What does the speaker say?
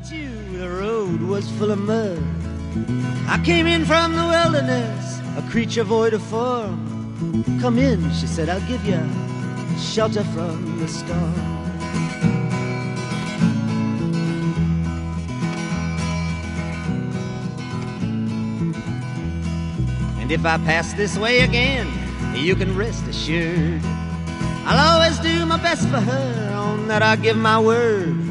you, the road was full of mud. I came in from the wilderness, a creature void of form. Come in, she said, I'll give you shelter from the storm. And if I pass this way again, you can rest assured I'll always do my best for her, on that I give my word.